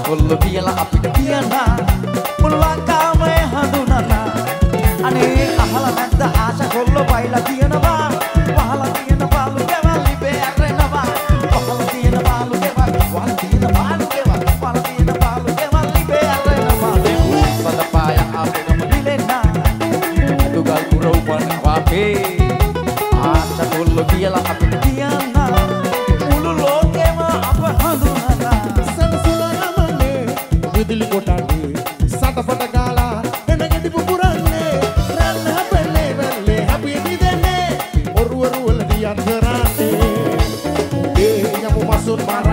කොල්ල කියලා අපිට කියනා මුළු ලංකාවේ හඳුනනා අනේ අහලා නැද්ද ආශ කොල්ල වයිලා කියනවා වහලා තියෙන පාලු ගෙවල් ඉබේ ඇරෙනවා වහලා තියෙන පාලු ගෙවල් වහලා තියෙන පාලු ගෙවල් වහලා තියෙන පාලු ගෙවල් ඉබේ ඇරෙනවා සදපාය අපෙම දිලෙනා දුගල් පුරවපන් වාපේ ආශ කොල්ල කියලා අපිට කියනා මුළු ලෝකෙම අප හඳුනනා විදුලි කොටන්නේ සතපට ගාලා එන ගෙඩි පුපුරන්නේ රැල්ල හැපෙන්නේ වෙල්ලේ හැපි නිදන්නේ ඔරුවරු වලදී අන්තරන්නේ ඒ යමු මසුන් මාර